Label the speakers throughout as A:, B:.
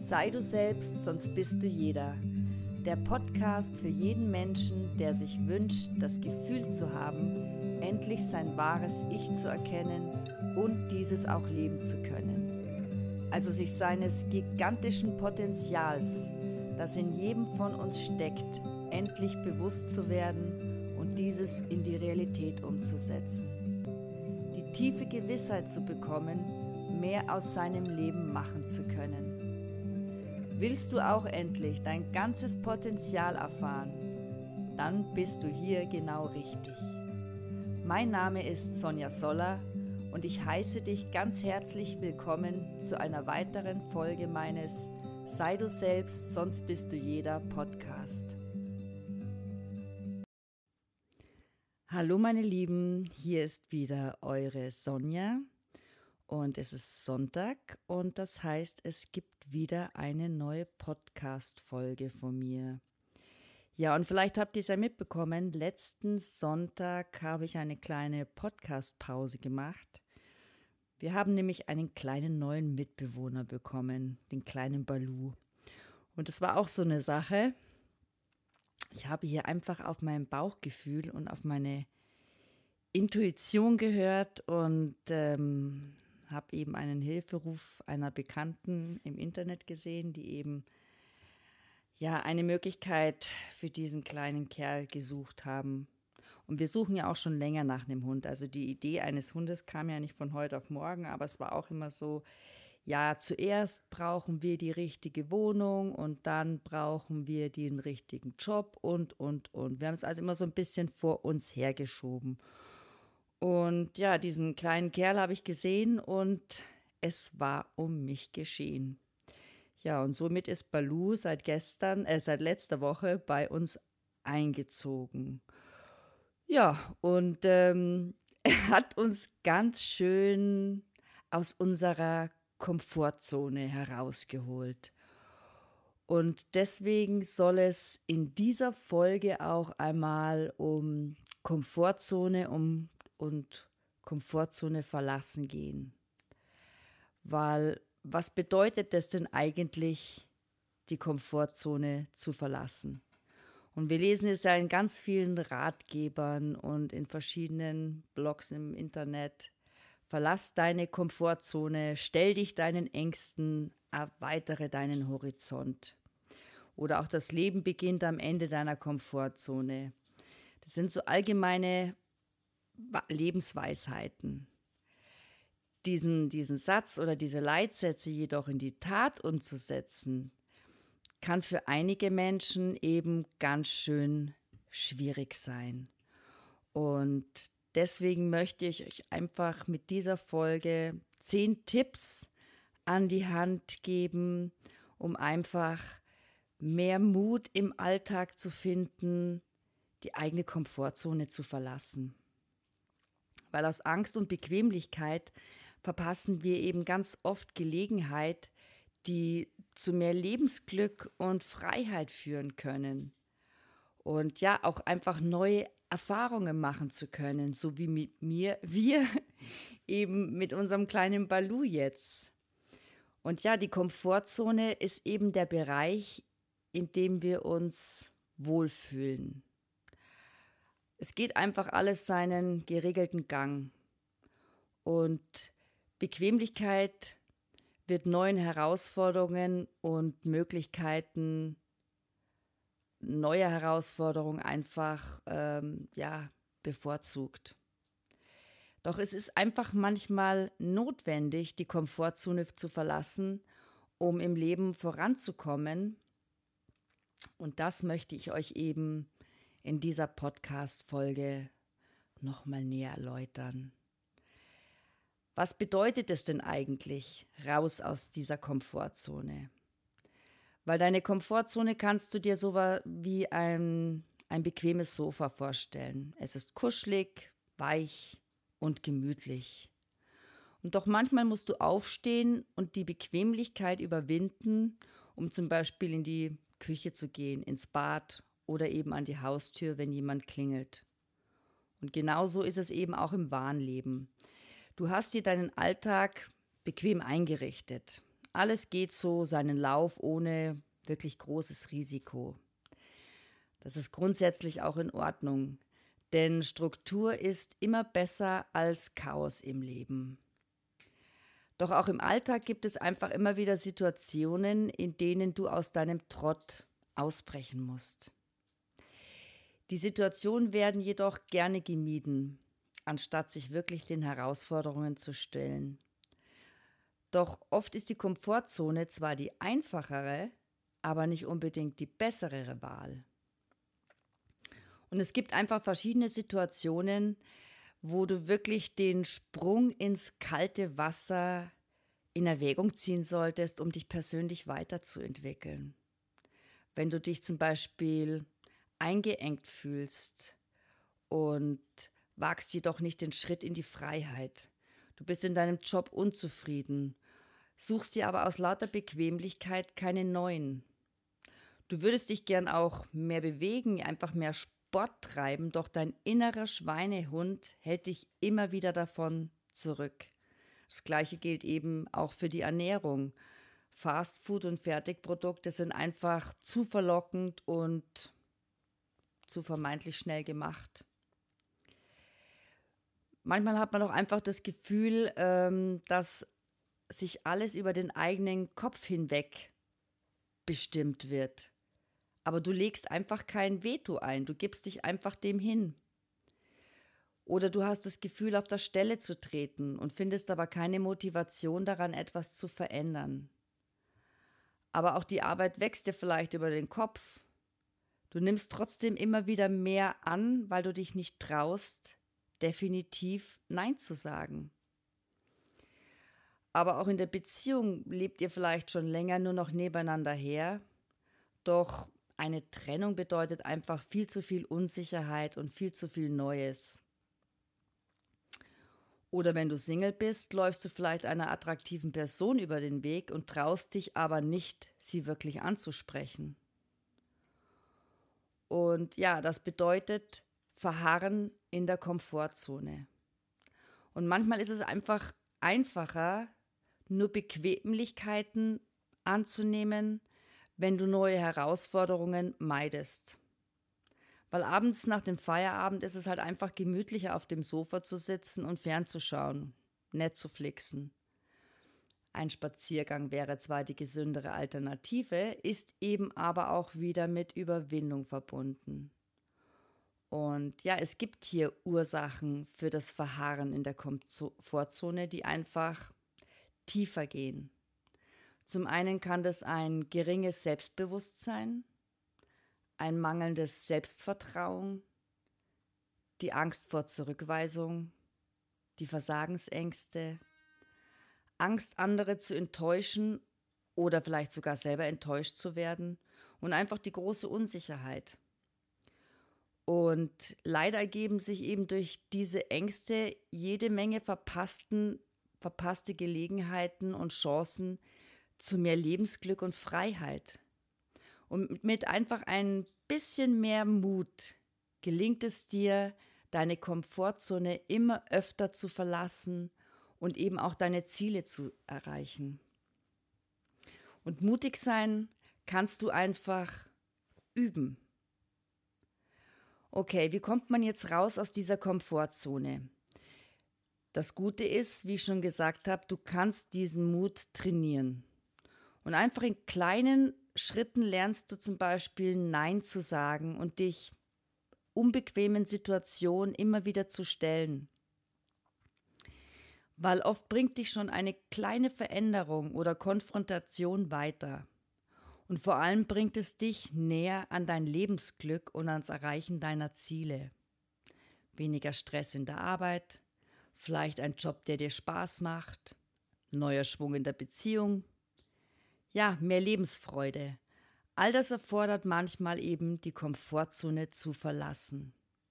A: Sei du selbst, sonst bist du jeder. Der Podcast für jeden Menschen, der sich wünscht, das Gefühl zu haben, endlich sein wahres Ich zu erkennen und dieses auch leben zu können. Also sich seines gigantischen Potenzials, das in jedem von uns steckt, endlich bewusst zu werden und dieses in die Realität umzusetzen. Die tiefe Gewissheit zu bekommen, mehr aus seinem Leben machen zu können. Willst du auch endlich dein ganzes Potenzial erfahren? Dann bist du hier genau richtig. Mein Name ist Sonja Soller und ich heiße dich ganz herzlich willkommen zu einer weiteren Folge meines Sei du selbst, sonst bist du jeder Podcast. Hallo meine Lieben, hier ist wieder eure Sonja. Und es ist Sonntag und das heißt, es gibt wieder eine neue Podcast-Folge von mir. Ja, und vielleicht habt ihr es ja mitbekommen, letzten Sonntag habe ich eine kleine Podcast-Pause gemacht. Wir haben nämlich einen kleinen neuen Mitbewohner bekommen, den kleinen Balu. Und es war auch so eine Sache. Ich habe hier einfach auf mein Bauchgefühl und auf meine Intuition gehört und habe eben einen Hilferuf einer Bekannten im Internet gesehen, die eben eine Möglichkeit für diesen kleinen Kerl gesucht haben. Und wir suchen ja auch schon länger nach einem Hund. Also die Idee eines Hundes kam ja nicht von heute auf morgen, aber es war auch immer so, ja, zuerst brauchen wir die richtige Wohnung und dann brauchen wir den richtigen Job und. Wir haben es also immer so ein bisschen vor uns hergeschoben. Und ja, diesen kleinen Kerl habe ich gesehen und es war um mich geschehen. Ja, und somit ist Balu seit letzter Woche bei uns eingezogen. Ja, und er hat uns ganz schön aus unserer Komfortzone herausgeholt. Und deswegen soll es in dieser Folge auch einmal um Komfortzone und Komfortzone verlassen gehen. Weil was bedeutet es denn eigentlich, die Komfortzone zu verlassen? Und wir lesen es ja in ganz vielen Ratgebern und in verschiedenen Blogs im Internet. Verlass deine Komfortzone, stell dich deinen Ängsten, erweitere deinen Horizont. Oder auch das Leben beginnt am Ende deiner Komfortzone. Das sind so allgemeine Lebensweisheiten. Diesen Satz oder diese Leitsätze jedoch in die Tat umzusetzen, kann für einige Menschen eben ganz schön schwierig sein. Und deswegen möchte ich euch einfach mit dieser Folge 10 Tipps an die Hand geben, um einfach mehr Mut im Alltag zu finden, die eigene Komfortzone zu verlassen. Weil aus Angst und Bequemlichkeit verpassen wir eben ganz oft Gelegenheit, die zu mehr Lebensglück und Freiheit führen können. Und ja, auch einfach neue Erfahrungen machen zu können, so wie wir eben mit unserem kleinen Balu jetzt. Und ja, die Komfortzone ist eben der Bereich, in dem wir uns wohlfühlen. Es geht einfach alles seinen geregelten Gang. Und Bequemlichkeit wird neuen Herausforderungen und Möglichkeiten, neue Herausforderungen einfach bevorzugt. Doch es ist einfach manchmal notwendig, die Komfortzone zu verlassen, um im Leben voranzukommen. Und das möchte ich euch eben in dieser Podcast-Folge nochmal näher erläutern. Was bedeutet es denn eigentlich, raus aus dieser Komfortzone? Weil deine Komfortzone kannst du dir so wie ein bequemes Sofa vorstellen. Es ist kuschelig, weich und gemütlich. Und doch manchmal musst du aufstehen und die Bequemlichkeit überwinden, um zum Beispiel in die Küche zu gehen, ins Bad oder eben an die Haustür, wenn jemand klingelt. Und genauso ist es eben auch im wahren Leben. Du hast dir deinen Alltag bequem eingerichtet. alles geht so seinen Lauf ohne wirklich großes Risiko. Das ist grundsätzlich auch in Ordnung, denn Struktur ist immer besser als Chaos im Leben. Doch auch im Alltag gibt es einfach immer wieder Situationen, in denen du aus deinem Trott ausbrechen musst. Die Situationen werden jedoch gerne gemieden, anstatt sich wirklich den Herausforderungen zu stellen. Doch oft ist die Komfortzone zwar die einfachere, aber nicht unbedingt die bessere Wahl. Und es gibt einfach verschiedene Situationen, wo du wirklich den Sprung ins kalte Wasser in Erwägung ziehen solltest, um dich persönlich weiterzuentwickeln. Wenn du dich zum Beispiel eingeengt fühlst und wagst jedoch nicht den Schritt in die Freiheit. Du bist in deinem Job unzufrieden, suchst dir aber aus lauter Bequemlichkeit keine neuen. Du würdest dich gern auch mehr bewegen, einfach mehr Sport treiben, doch dein innerer Schweinehund hält dich immer wieder davon zurück. Das Gleiche gilt eben auch für die Ernährung. Fastfood und Fertigprodukte sind einfach zu verlockend und zu vermeintlich schnell gemacht. Manchmal hat man auch einfach das Gefühl, dass sich alles über den eigenen Kopf hinweg bestimmt wird. Aber du legst einfach kein Veto ein, du gibst dich einfach dem hin. Oder du hast das Gefühl, auf der Stelle zu treten und findest aber keine Motivation daran, etwas zu verändern. Aber auch die Arbeit wächst dir vielleicht über den Kopf. Du nimmst trotzdem immer wieder mehr an, weil du dich nicht traust, definitiv Nein zu sagen. Aber auch in der Beziehung lebt ihr vielleicht schon länger nur noch nebeneinander her, doch eine Trennung bedeutet einfach viel zu viel Unsicherheit und viel zu viel Neues. Oder wenn du Single bist, läufst du vielleicht einer attraktiven Person über den Weg und traust dich aber nicht, sie wirklich anzusprechen. Und ja, das bedeutet Verharren in der Komfortzone. Und manchmal ist es einfach einfacher, nur Bequemlichkeiten anzunehmen, wenn du neue Herausforderungen meidest. Weil abends nach dem Feierabend ist es halt einfach gemütlicher, auf dem Sofa zu sitzen und fernzuschauen, Netflixen. Ein Spaziergang wäre zwar die gesündere Alternative, ist eben aber auch wieder mit Überwindung verbunden. Und ja, es gibt hier Ursachen für das Verharren in der Komfortzone, die einfach tiefer gehen. Zum einen kann das ein geringes Selbstbewusstsein, ein mangelndes Selbstvertrauen, die Angst vor Zurückweisung, die Versagensängste, Angst, andere zu enttäuschen oder vielleicht sogar selber enttäuscht zu werden und einfach die große Unsicherheit. Und leider ergeben sich eben durch diese Ängste jede Menge verpasste Gelegenheiten und Chancen zu mehr Lebensglück und Freiheit. Und mit einfach ein bisschen mehr Mut gelingt es dir, deine Komfortzone immer öfter zu verlassen und eben auch deine Ziele zu erreichen. Und mutig sein kannst du einfach üben. Okay, wie kommt man jetzt raus aus dieser Komfortzone? Das Gute ist, wie ich schon gesagt habe, du kannst diesen Mut trainieren. Und einfach in kleinen Schritten lernst du zum Beispiel Nein zu sagen und dich unbequemen Situationen immer wieder zu stellen. Weil oft bringt dich schon eine kleine Veränderung oder Konfrontation weiter. Und vor allem bringt es dich näher an dein Lebensglück und ans Erreichen deiner Ziele. Weniger Stress in der Arbeit, vielleicht ein Job, der dir Spaß macht, neuer Schwung in der Beziehung, ja, mehr Lebensfreude. All das erfordert manchmal eben, die Komfortzone zu verlassen.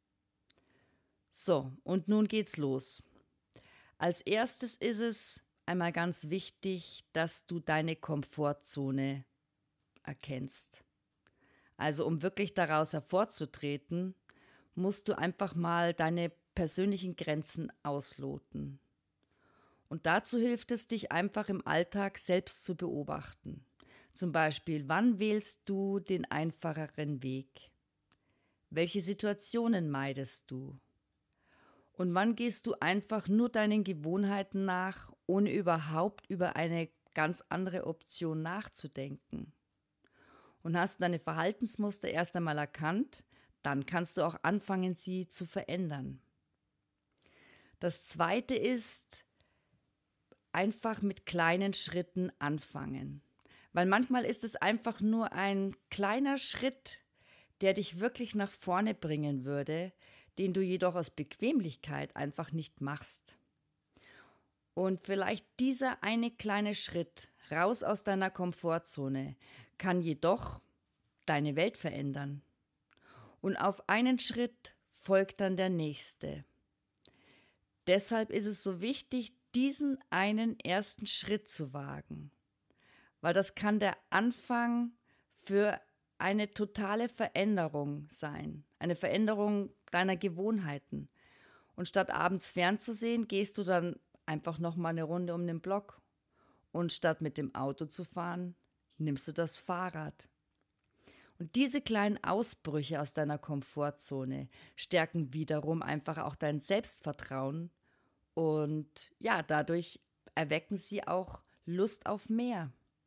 A: So, und nun geht's los. Als erstes ist es einmal ganz wichtig, dass du deine Komfortzone erkennst. Also um wirklich daraus hervorzutreten, musst du einfach mal deine persönlichen Grenzen ausloten. Und dazu hilft es, dich einfach im Alltag selbst zu beobachten. Zum Beispiel, wann wählst du den einfacheren Weg? Welche Situationen meidest du? Und wann gehst du einfach nur deinen Gewohnheiten nach, ohne überhaupt über eine ganz andere Option nachzudenken? Und hast du deine Verhaltensmuster erst einmal erkannt, dann kannst du auch anfangen, sie zu verändern. Das Zweite ist, einfach mit kleinen Schritten anfangen. Weil manchmal ist es einfach nur ein kleiner Schritt, der dich wirklich nach vorne bringen würde, den du jedoch aus Bequemlichkeit einfach nicht machst. Und vielleicht dieser eine kleine Schritt raus aus deiner Komfortzone kann jedoch deine Welt verändern. Und auf einen Schritt folgt dann der nächste. Deshalb ist es so wichtig, diesen einen ersten Schritt zu wagen, weil das kann der Anfang für eine totale Veränderung sein, eine Veränderung deiner Gewohnheiten. Und statt abends fernzusehen, gehst du dann einfach nochmal eine Runde um den Block. Und statt mit dem Auto zu fahren, nimmst du das Fahrrad. Und diese kleinen Ausbrüche aus deiner Komfortzone stärken wiederum einfach auch dein Selbstvertrauen und ja, dadurch erwecken sie auch Lust auf mehr.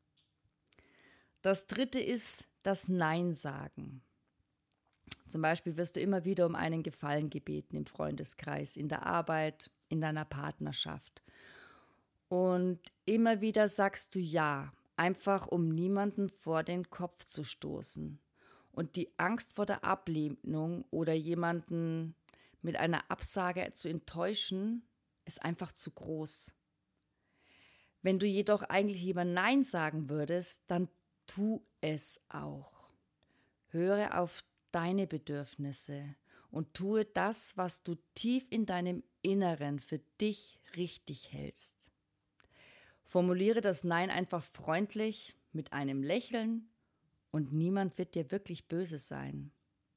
A: Das Dritte ist das Nein sagen. Zum Beispiel wirst du immer wieder um einen Gefallen gebeten im Freundeskreis, in der Arbeit, in deiner Partnerschaft. Und immer wieder sagst du Ja, einfach um niemanden vor den Kopf zu stoßen. Und die Angst vor der Ablehnung oder jemanden mit einer Absage zu enttäuschen, ist einfach zu groß. Wenn du jedoch eigentlich lieber Nein sagen würdest, dann tu es auch. Höre auf deine Bedürfnisse und tue das, was du tief in deinem Inneren für dich richtig hältst. Formuliere das Nein einfach freundlich mit einem Lächeln und niemand wird dir wirklich böse sein.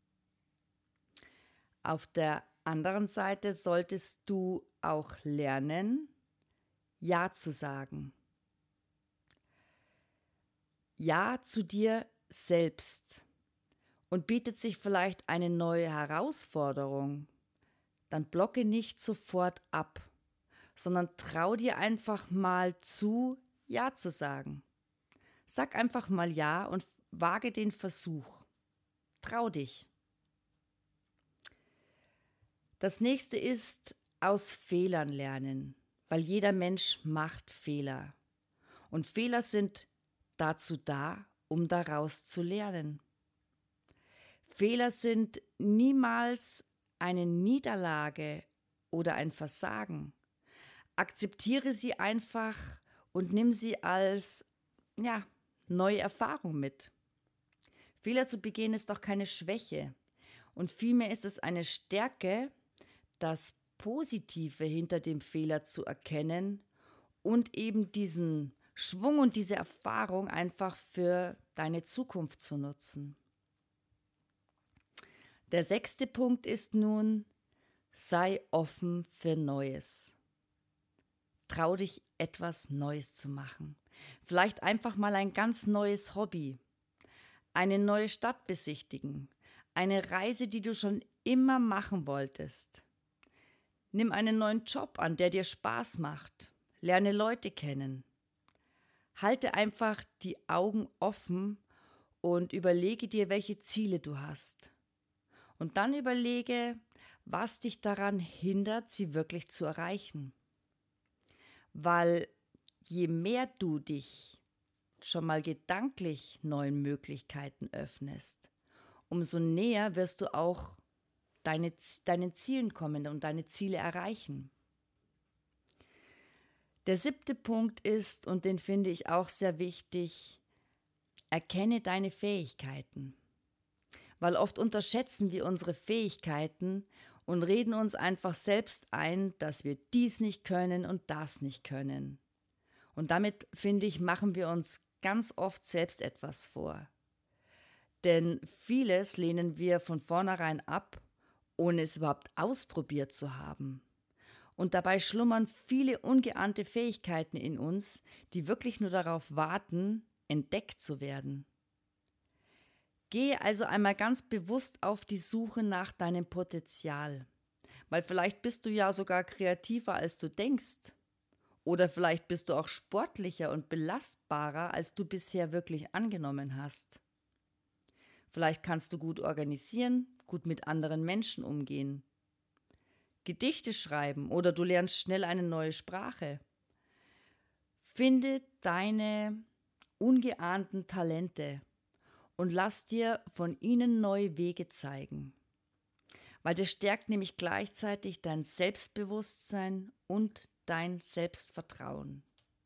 A: Auf der anderen Seite solltest du auch lernen, Ja zu sagen. Ja zu dir selbst. Und bietet sich vielleicht eine neue Herausforderung, dann blocke nicht sofort ab, sondern trau dir einfach mal zu, Ja zu sagen. Sag einfach mal Ja und wage den Versuch. Trau dich. Das nächste ist aus Fehlern lernen, weil jeder Mensch macht Fehler. Und Fehler sind dazu da, um daraus zu lernen. Fehler sind niemals eine Niederlage oder ein Versagen. Akzeptiere sie einfach und nimm sie als neue Erfahrung mit. Fehler zu begehen ist doch keine Schwäche und vielmehr ist es eine Stärke, das Positive hinter dem Fehler zu erkennen und eben diesen Schwung und diese Erfahrung einfach für deine Zukunft zu nutzen. Der 6. Punkt ist nun, sei offen für Neues. Trau dich, etwas Neues zu machen. Vielleicht einfach mal ein ganz neues Hobby, eine neue Stadt besichtigen, eine Reise, die du schon immer machen wolltest. Nimm einen neuen Job an, der dir Spaß macht. Lerne Leute kennen. Halte einfach die Augen offen und überlege dir, welche Ziele du hast. Und dann überlege, was dich daran hindert, sie wirklich zu erreichen. Weil je mehr du dich schon mal gedanklich neuen Möglichkeiten öffnest, umso näher wirst du auch deinen Zielen kommen und deine Ziele erreichen. Der 7. Punkt ist, und den finde ich auch sehr wichtig, erkenne deine Fähigkeiten. Weil oft unterschätzen wir unsere Fähigkeiten und reden uns einfach selbst ein, dass wir dies nicht können und das nicht können. Und damit, finde ich, machen wir uns ganz oft selbst etwas vor. Denn vieles lehnen wir von vornherein ab, ohne es überhaupt ausprobiert zu haben. Und dabei schlummern viele ungeahnte Fähigkeiten in uns, die wirklich nur darauf warten, entdeckt zu werden. Gehe also einmal ganz bewusst auf die Suche nach deinem Potenzial, weil vielleicht bist du ja sogar kreativer, als du denkst. Oder vielleicht bist du auch sportlicher und belastbarer, als du bisher wirklich angenommen hast. Vielleicht kannst du gut organisieren, gut mit anderen Menschen umgehen, Gedichte schreiben oder du lernst schnell eine neue Sprache. Finde deine ungeahnten Talente und lass dir von ihnen neue Wege zeigen, weil das stärkt nämlich gleichzeitig dein Selbstbewusstsein und dein Selbstvertrauen.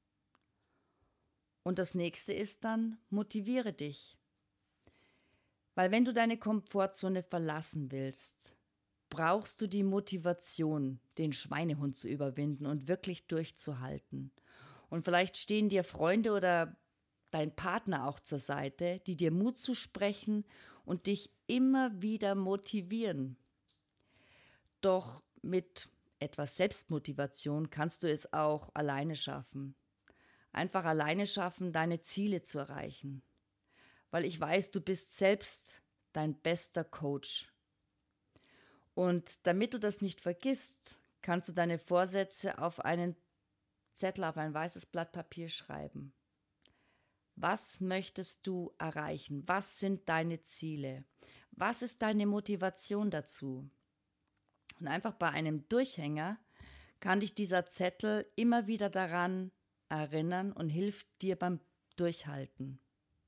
A: Und das nächste ist dann, motiviere dich. Weil wenn du deine Komfortzone verlassen willst, brauchst du die Motivation, den Schweinehund zu überwinden und wirklich durchzuhalten. Und vielleicht stehen dir Freunde oder dein Partner auch zur Seite, die dir Mut zusprechen und dich immer wieder motivieren. Doch mit etwas Selbstmotivation kannst du es auch alleine schaffen. Einfach alleine schaffen, deine Ziele zu erreichen. Weil ich weiß, du bist selbst dein bester Coach. Und damit du das nicht vergisst, kannst du deine Vorsätze auf einen Zettel, auf ein weißes Blatt Papier schreiben. Was möchtest du erreichen? Was sind deine Ziele? Was ist deine Motivation dazu? Und einfach bei einem Durchhänger kann dich dieser Zettel immer wieder daran erinnern und hilft dir beim Durchhalten.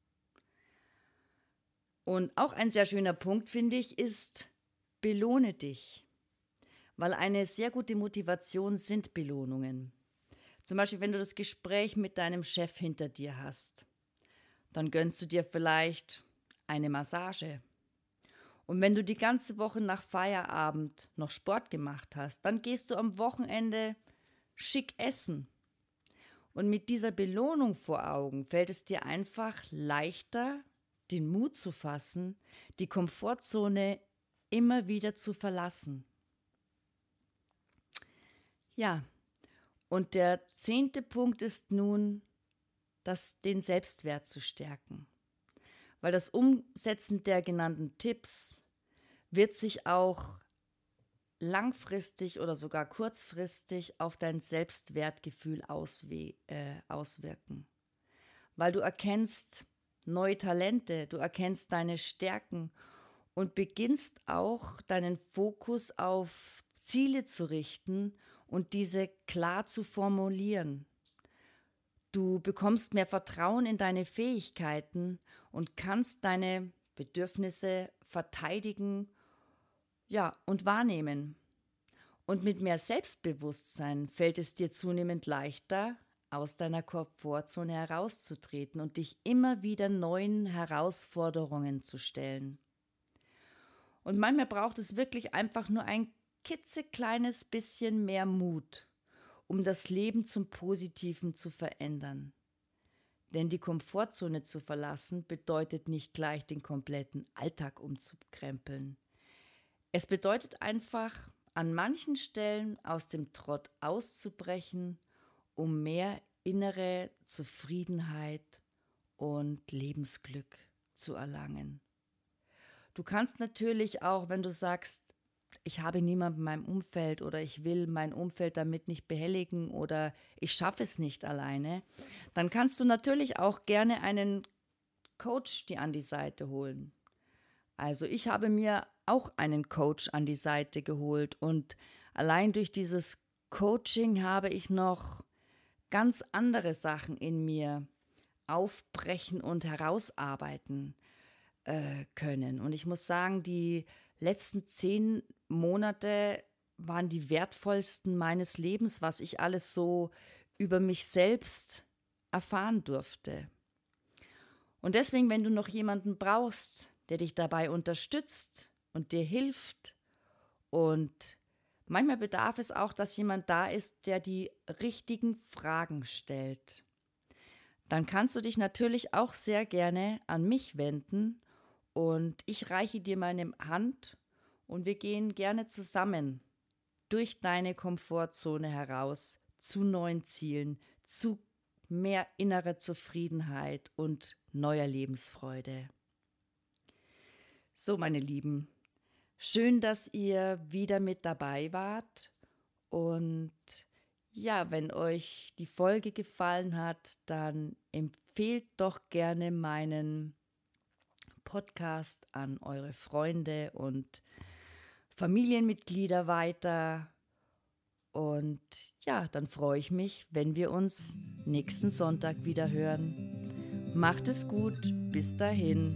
A: Und auch ein sehr schöner Punkt, finde ich, ist, belohne dich. Weil eine sehr gute Motivation sind Belohnungen. Zum Beispiel, wenn du das Gespräch mit deinem Chef hinter dir hast, dann gönnst du dir vielleicht eine Massage. Und wenn du die ganze Woche nach Feierabend noch Sport gemacht hast, dann gehst du am Wochenende schick essen. Und mit dieser Belohnung vor Augen fällt es dir einfach leichter, den Mut zu fassen, die Komfortzone immer wieder zu verlassen. Ja, und der 10. Punkt ist nun, den Selbstwert zu stärken. Weil das Umsetzen der genannten Tipps wird sich auch langfristig oder sogar kurzfristig auf dein Selbstwertgefühl auswirken. Weil du erkennst neue Talente, du erkennst deine Stärken und beginnst auch deinen Fokus auf Ziele zu richten und diese klar zu formulieren. Du bekommst mehr Vertrauen in deine Fähigkeiten und kannst deine Bedürfnisse verteidigen, ja, und wahrnehmen. Und mit mehr Selbstbewusstsein fällt es dir zunehmend leichter, aus deiner Komfortzone herauszutreten und dich immer wieder neuen Herausforderungen zu stellen. Und manchmal braucht es wirklich einfach nur ein klitzekleines bisschen mehr Mut, um das Leben zum Positiven zu verändern. Denn die Komfortzone zu verlassen bedeutet nicht gleich den kompletten Alltag umzukrempeln. Es bedeutet einfach, an manchen Stellen aus dem Trott auszubrechen, um mehr innere Zufriedenheit und Lebensglück zu erlangen. Du kannst natürlich auch, wenn du sagst, ich habe niemanden in meinem Umfeld oder ich will mein Umfeld damit nicht behelligen oder ich schaffe es nicht alleine, dann kannst du natürlich auch gerne einen Coach dir an die Seite holen. Also ich habe mir auch einen Coach an die Seite geholt und allein durch dieses Coaching habe ich noch ganz andere Sachen in mir aufbrechen und herausarbeiten können. Und ich muss sagen, die letzten 10 Monate waren die wertvollsten meines Lebens, was ich alles so über mich selbst erfahren durfte. Und deswegen, wenn du noch jemanden brauchst, der dich dabei unterstützt und dir hilft und manchmal bedarf es auch, dass jemand da ist, der die richtigen Fragen stellt, dann kannst du dich natürlich auch sehr gerne an mich wenden und ich reiche dir meine Hand und wir gehen gerne zusammen durch deine Komfortzone heraus zu neuen Zielen, zu mehr innerer Zufriedenheit und neuer Lebensfreude. So, meine Lieben, schön, dass ihr wieder mit dabei wart und ja, wenn euch die Folge gefallen hat, dann empfehlt doch gerne meinen Podcast an eure Freunde und Familienmitglieder weiter. Und ja, dann freue ich mich, wenn wir uns nächsten Sonntag wieder hören. Macht es gut, bis dahin.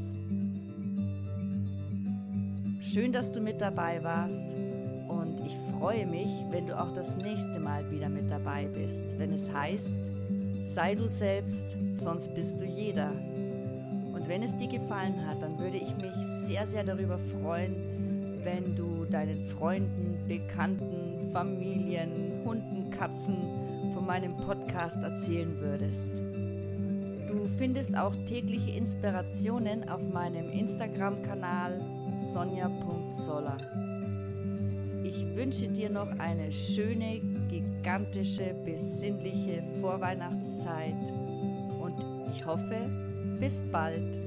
A: Schön, dass du mit dabei warst. Und ich freue mich, wenn du auch das nächste Mal wieder mit dabei bist, wenn es heißt, sei du selbst, sonst bist du jeder. Und wenn es dir gefallen hat, dann würde ich mich sehr, sehr darüber freuen, wenn du deinen Freunden, Bekannten, Familien, Hunden, Katzen von meinem Podcast erzählen würdest. Du findest auch tägliche Inspirationen auf meinem Instagram-Kanal sonja.soller. Ich wünsche dir noch eine schöne, gigantische, besinnliche Vorweihnachtszeit und ich hoffe, bis bald.